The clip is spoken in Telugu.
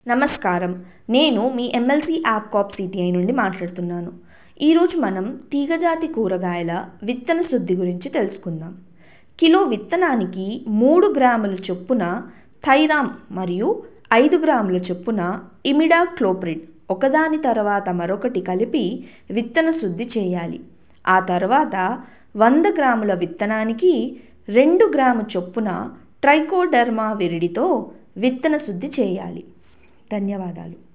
నమస్కారం. నేను మీ ఎమ్మెల్సీ యాప్కాప్ సిటిఐ నుండి మాట్లాడుతున్నాను. ఈరోజు మనం తీగజాతి కూరగాయల విత్తన శుద్ధి గురించి తెలుసుకుందాం. కిలో విత్తనానికి 3 గ్రాముల చొప్పున థైరామ్ మరియు 5 గ్రాముల చొప్పున ఇమిడాక్లోప్రిడ్ ఒకదాని తర్వాత మరొకటి కలిపి విత్తన శుద్ధి చేయాలి. ఆ తర్వాత 100 గ్రాముల విత్తనానికి 2 గ్రాము చొప్పున ట్రైకోడర్మా విరిడితో విత్తన శుద్ధి చేయాలి. ధన్యవాదాలు.